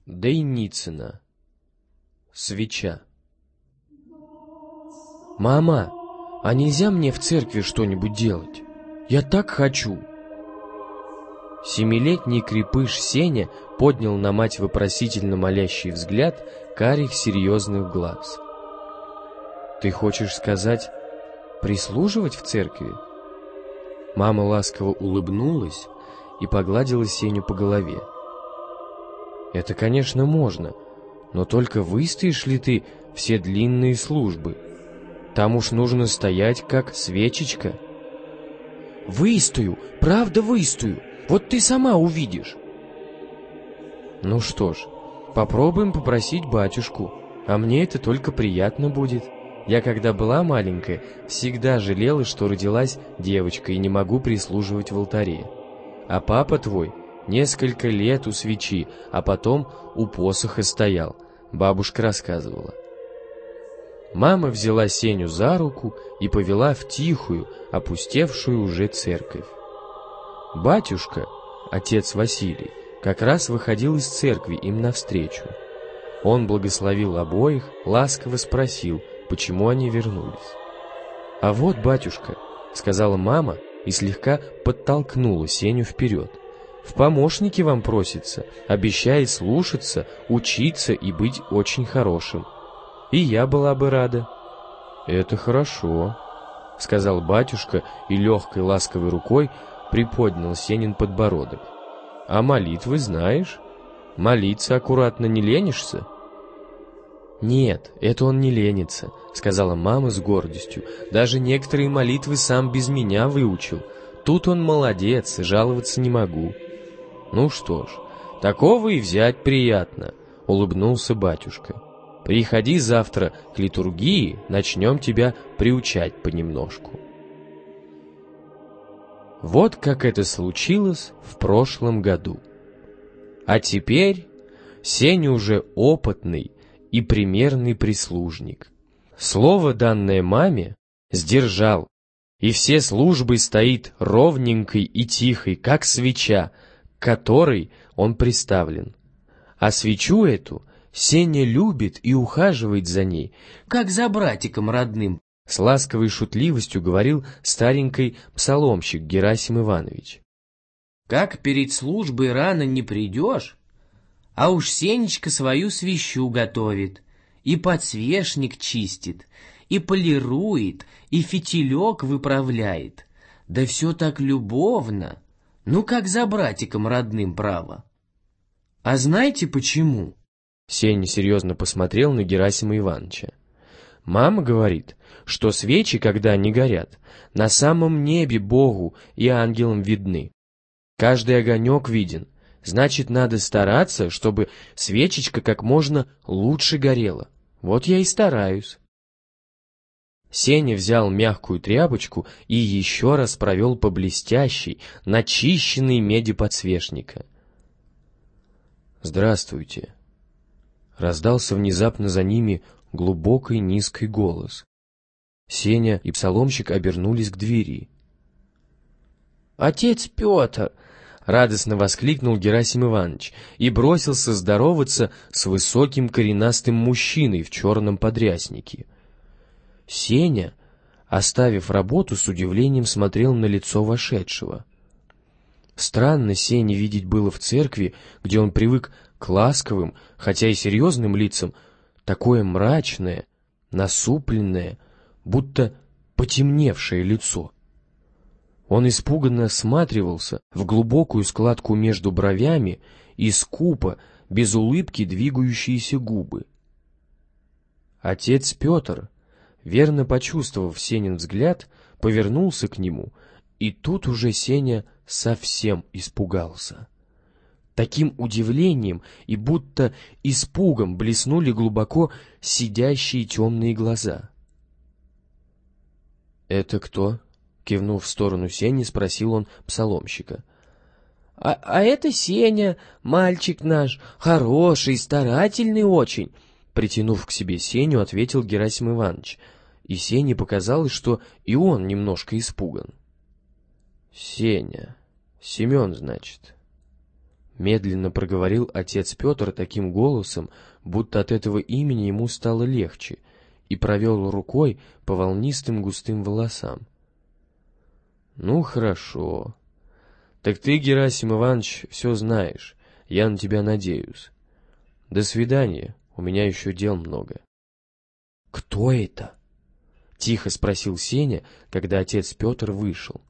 Дейницына. Свеча. «Мама, а нельзя мне в церкви что-нибудь делать? Я так хочу!» Семилетний крепыш Сеня поднял на мать вопросительно молящий взгляд карих серьезных глаз. «Ты хочешь сказать, прислуживать в церкви?» Мама ласково улыбнулась и погладила Сеню по голове. «Это, конечно, можно, но только выстоишь ли ты все длинные службы? Там уж нужно стоять, как свечечка». «Выстою, правда выстою, вот ты сама увидишь». «Ну что ж, попробуем попросить батюшку, а мне это только приятно будет. Я, когда была маленькая, всегда жалела, что родилась девочкой и не могу прислуживать в алтаре. А папа твой несколько лет у свечи, а потом у посоха стоял», — бабушка рассказывала. Мама взяла Сеню за руку и повела в тихую, опустевшую уже церковь. Батюшка, отец Василий, как раз выходил из церкви им навстречу. Он благословил обоих, ласково спросил, почему они вернулись. «А вот, батюшка», — сказала мама и слегка подтолкнула Сеню вперед, «в помощники вам просится, обещает слушаться, учиться и быть очень хорошим. И я была бы рада». «Это хорошо», — сказал батюшка и легкой ласковой рукой приподнял Сенин подбородок. «А молитвы знаешь? Молиться аккуратно не ленишься?» «Нет, это он не ленится», — сказала мама с гордостью. «Даже некоторые молитвы сам без меня выучил. Тут он молодец, жаловаться не могу». «Ну что ж, такого и взять приятно», — улыбнулся батюшка. «Приходи завтра к литургии, начнем тебя приучать понемножку». Вот как это случилось в прошлом году. А теперь Сеня уже опытный и примерный прислужник. Слово, данное маме, сдержал, и все службы стоит ровненькой и тихой, как свеча, к которой он приставлен. А свечу эту Сеня любит и ухаживает за ней, как за братиком родным, с ласковой шутливостью говорил старенький псаломщик Герасим Иванович. «Как перед службой рано не придешь, а уж Сенечка свою свечу готовит, и подсвечник чистит, и полирует, и фитилек выправляет. Да все так любовно, ну как за братиком родным, право. А знаете почему?» Сеня серьезно посмотрел на Герасима Ивановича. «Мама говорит, что свечи, когда они горят, на самом небе Богу и ангелам видны. Каждый огонек виден, значит, надо стараться, чтобы свечечка как можно лучше горела. Вот я и стараюсь». Сеня взял мягкую тряпочку и еще раз провел по блестящей, начищенной меди подсвечника. «Здравствуйте!» Раздался внезапно за ними глубокий низкий голос. Сеня и псаломщик обернулись к двери. «Отец Петр!» — радостно воскликнул Герасим Иванович и бросился здороваться с высоким коренастым мужчиной в черном подряснике. Сеня, оставив работу, с удивлением смотрел на лицо вошедшего. Странно Сене видеть было в церкви, где он привык к ласковым, хотя и серьезным лицам, такое мрачное, насупленное, будто потемневшее лицо. Он испуганно всматривался в глубокую складку между бровями и скупо, без улыбки двигающиеся губы. Отец Петр, верно почувствовав Сенин взгляд, повернулся к нему, и тут уже Сеня совсем испугался. Таким удивлением и будто испугом блеснули глубоко сидящие темные глаза. «Это кто?» — кивнув в сторону Сени, спросил он псаломщика. А это Сеня, мальчик наш, хороший, старательный очень», — притянув к себе Сеню, ответил Герасим Иванович, и Сене показалось, что и он немножко испуган. «Сеня, Семен, значит», — Медленно проговорил отец Петр таким голосом, будто от этого имени ему стало легче, и провел рукой по волнистым густым волосам. «Ну, хорошо. Так ты, Герасим Иванович, все знаешь. Я на тебя надеюсь. До свидания, у меня еще дел много». «Кто это?» — тихо спросил Сеня, когда отец Петр вышел.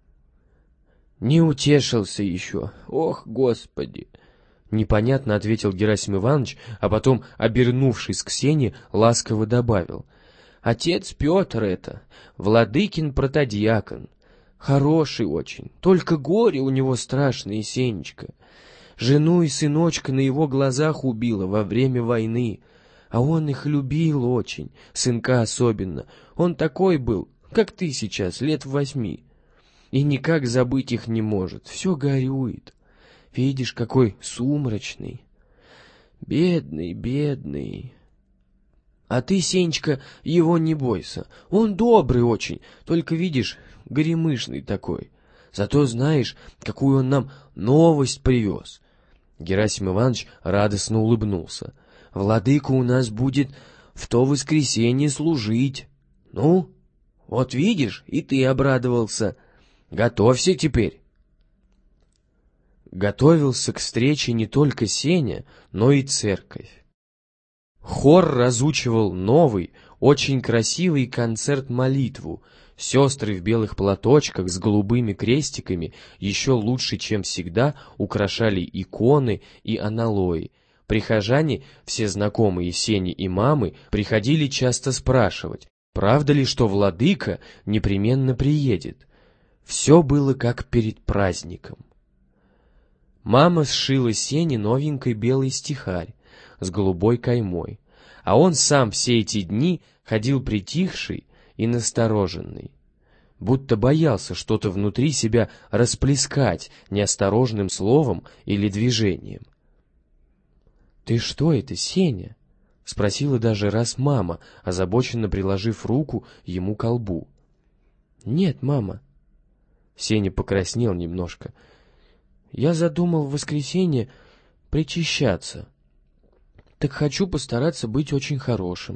«Не утешился еще. Ох, Господи!» Непонятно ответил Герасим Иванович, а потом, обернувшись к Сене, ласково добавил: «Отец Петр это, Владыкин протодиакон. Хороший очень, только горе у него страшное, Сенечка. Жену и сыночка на его глазах убила во время войны, а он их любил очень, сынка особенно. Он такой был, как ты сейчас, лет 8, и никак забыть их не может, все горюет. Видишь, какой сумрачный. Бедный, бедный. А ты, Сенечка, его не бойся. Он добрый очень, только, видишь, горемышный такой. Зато знаешь, какую он нам новость привез». Герасим Иванович радостно улыбнулся. «Владыка у нас будет в то воскресенье служить. Ну, вот видишь, и ты обрадовался. Готовься теперь». Готовился к встрече не только Сеня, но и церковь. Хор разучивал новый, очень красивый концерт-молитву. Сестры в белых платочках с голубыми крестиками еще лучше, чем всегда, украшали иконы и аналои. Прихожане, все знакомые Сени и мамы, приходили часто спрашивать, правда ли, что владыка непременно приедет. Все было как перед праздником. Мама сшила Сене новенький белый стихарь с голубой каймой, а он сам все эти дни ходил притихший и настороженный, будто боялся что-то внутри себя расплескать неосторожным словом или движением. «Ты что это, Сеня?» — спросила даже раз мама, озабоченно приложив руку ему к лбу. «Нет, мама». Сеня покраснел немножко. «Я задумал в воскресенье причащаться. Так хочу постараться быть очень хорошим».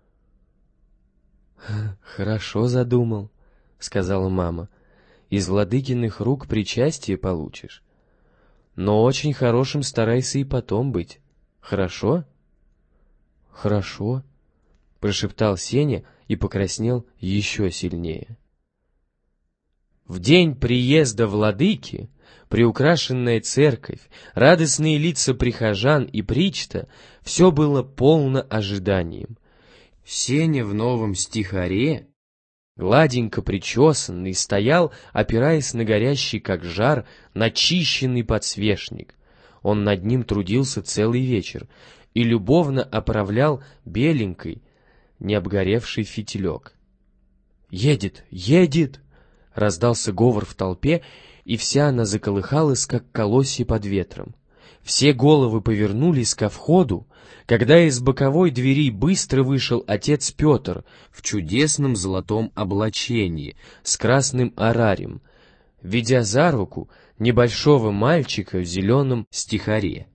«Хорошо задумал», — сказала мама. «Из владыкиных рук причастие получишь. Но очень хорошим старайся и потом быть. Хорошо?» «Хорошо», — прошептал Сеня и покраснел еще сильнее. В день приезда владыки приукрашенная церковь, радостные лица прихожан и причта — все было полно ожиданием. Сеня в новом стихаре, гладенько причесанный, стоял, опираясь на горящий, как жар, начищенный подсвечник. Он над ним трудился целый вечер и любовно оправлял беленький, не обгоревший фитилек. «Едет! Едет!» — раздался говор в толпе, и вся она заколыхалась, как колосье под ветром. Все головы повернулись ко входу, когда из боковой двери быстро вышел отец Петр в чудесном золотом облачении с красным арарем, ведя за руку небольшого мальчика в зеленом стихаре.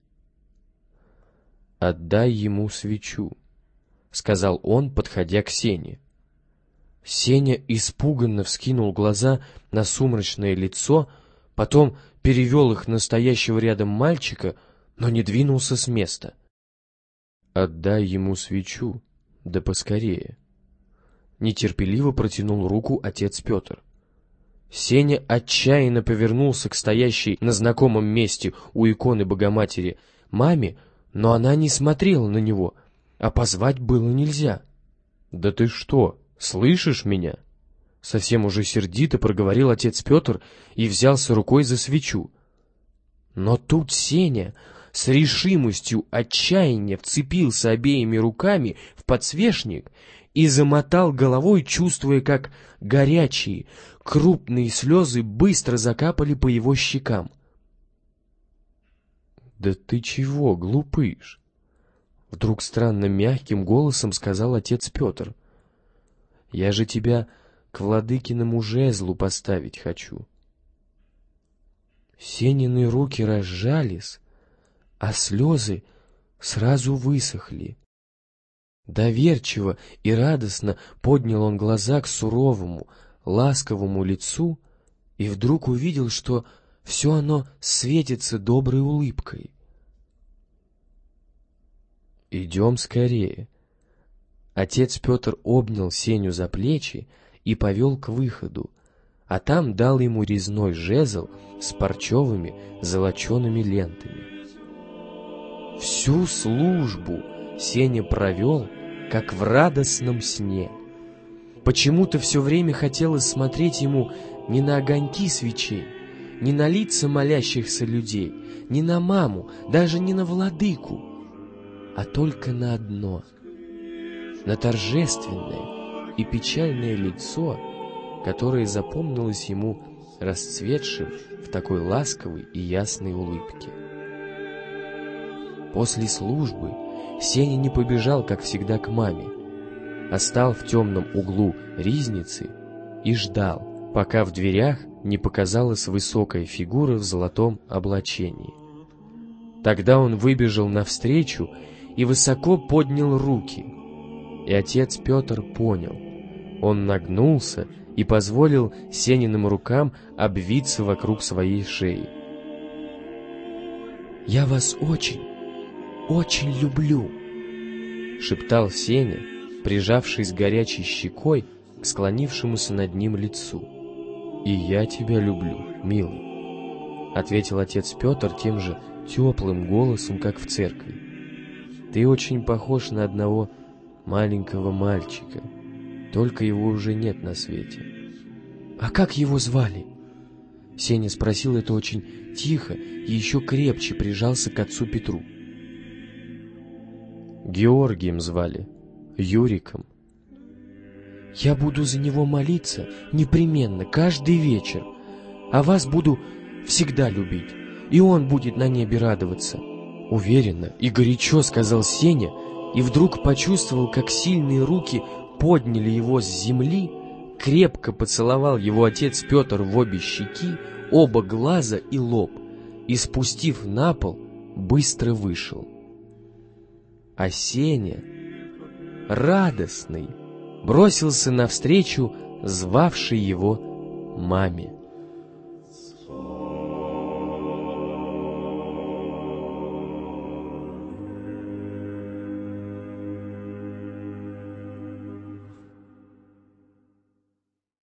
«Отдай ему свечу», — сказал он, подходя к Сене. Сеня испуганно вскинул глаза на сумрачное лицо, потом перевел их на стоящего рядом мальчика, но не двинулся с места. «Отдай ему свечу, да поскорее», — нетерпеливо протянул руку отец Петр. Сеня отчаянно повернулся к стоящей на знакомом месте у иконы Богоматери маме, но она не смотрела на него, а позвать было нельзя. «Да ты что, слышишь меня?» Совсем уже сердито проговорил отец Петр и взялся рукой за свечу. Но тут Сеня с решимостью отчаяния вцепился обеими руками в подсвечник и замотал головой, чувствуя, как горячие, крупные слезы быстро закапали по его щекам. «Да ты чего, глупыш?» Вдруг странно мягким голосом сказал отец Петр. «Я же тебя к владыкиному жезлу поставить хочу». Сенины руки разжались, а слезы сразу высохли. Доверчиво и радостно поднял он глаза к суровому, ласковому лицу и вдруг увидел, что все оно светится доброй улыбкой. «Идем скорее». Отец Петр обнял Сеню за плечи и повел к выходу, а там дал ему резной жезл с парчевыми золочеными лентами. Всю службу Сеня провел, как в радостном сне. Почему-то все время хотелось смотреть ему не на огоньки свечей, не на лица молящихся людей, не на маму, даже не на владыку, а только на одно — на торжественное и печальное лицо, которое запомнилось ему расцветшим в такой ласковой и ясной улыбке. После службы Сеня не побежал, как всегда, к маме, а стал в темном углу ризницы и ждал, пока в дверях не показалась высокая фигура в золотом облачении. Тогда он выбежал навстречу и высоко поднял руки, и отец Петр понял. Он нагнулся и позволил Сениным рукам обвиться вокруг своей шеи. «Я вас очень, очень люблю», — шептал Сеня, прижавшись горячей щекой к склонившемуся над ним лицу. «И я тебя люблю, милый», — ответил отец Петр тем же теплым голосом, как в церкви. «Ты очень похож на одного маленького мальчика, только его уже нет на свете». «А как его звали?» Сеня спросил это очень тихо и еще крепче прижался к отцу Петру. «Георгием звали, Юриком». «Я буду за него молиться непременно, каждый вечер, а вас буду всегда любить, и он будет на небе радоваться», — уверенно и горячо сказал Сеня, и вдруг почувствовал, как сильные руки подняли его с земли, крепко поцеловал его отец Петр в обе щеки, оба глаза и лоб, и, спустив на пол, быстро вышел. А Сеня, радостный, бросился навстречу звавшей его маме.